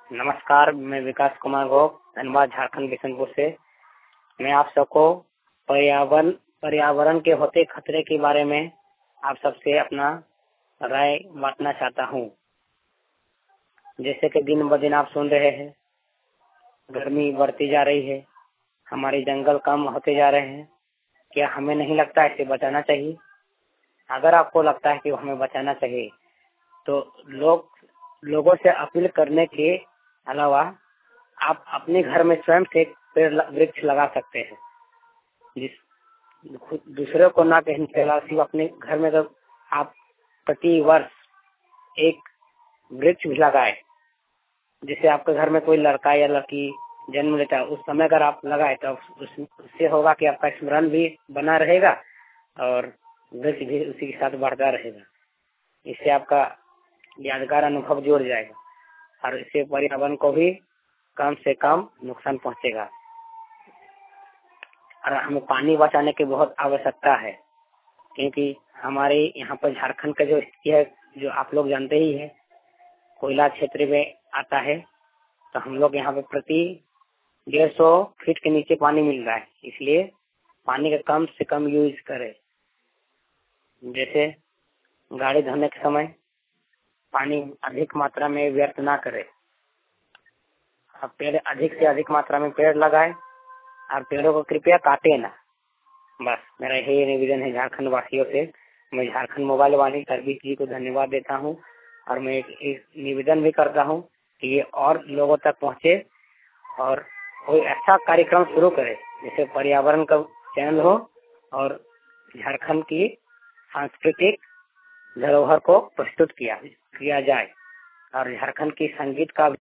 नमस्कार, मैं विकास कुमार गोप, धनबाद, झारखंड, बिशनपुर से। मैं आप सबको पर्यावरण के होते खतरे के बारे में आप सबसे अपना राय बांटना चाहता हूँ। जैसे कि दिन ब दिन आप सुन रहे हैं, गर्मी बढ़ती जा रही है, हमारे जंगल कम होते जा रहे हैं। क्या हमें नहीं लगता इसे बचाना चाहिए? अगर आपको लगता है कि हमें बचाना चाहिए, तो लोगों से अपील करने के अलावा आप अपने घर में स्वयं से पेड़ वृक्ष लगा सकते हैं। दूसरे को ना कहने के अलावा सिर्फ अपने घर में तो आप प्रति वर्ष एक वृक्ष भी लगाए। जैसे आपके घर में कोई लड़का या लड़की जन्म लेता है, उस समय अगर आप लगाए तो उससे होगा कि आपका स्मरण भी बना रहेगा और वृक्ष भी उसी के साथ बढ़ता रहेगा। इससे आपका यादगार अनुभव जुड़ जाएगा और इससे पर्यावरण को भी कम से कम नुकसान पहुंचेगा। और हमें पानी बचाने की बहुत आवश्यकता है, क्योंकि हमारे यहाँ पर झारखंड का जो स्थिति है, जो आप लोग जानते ही है, कोयला क्षेत्र में आता है। तो हम लोग यहाँ पे प्रति 150 फीट के नीचे पानी मिल रहा है। इसलिए पानी का कम से कम यूज करें। जैसे गाड़ी धोने के समय पानी अधिक मात्रा में व्यर्थ ना करें। आप पेड़ अधिक से अधिक मात्रा में पेड़ लगाए और पेड़ों को कृपया काटे ना। बस मेरा यही निवेदन है झारखंड वासियों से। मैं झारखंड मोबाइल वाणी सर्विस जी को धन्यवाद देता हूँ और मैं एक निवेदन भी करता हूँ कि ये और लोगों तक पहुँचे और कोई अच्छा कार्यक्रम शुरू करे, जैसे पर्यावरण का चैनल हो और झारखंड की सांस्कृतिक धरोहर को प्रस्तुत किया जाए और झारखंड की संगीत का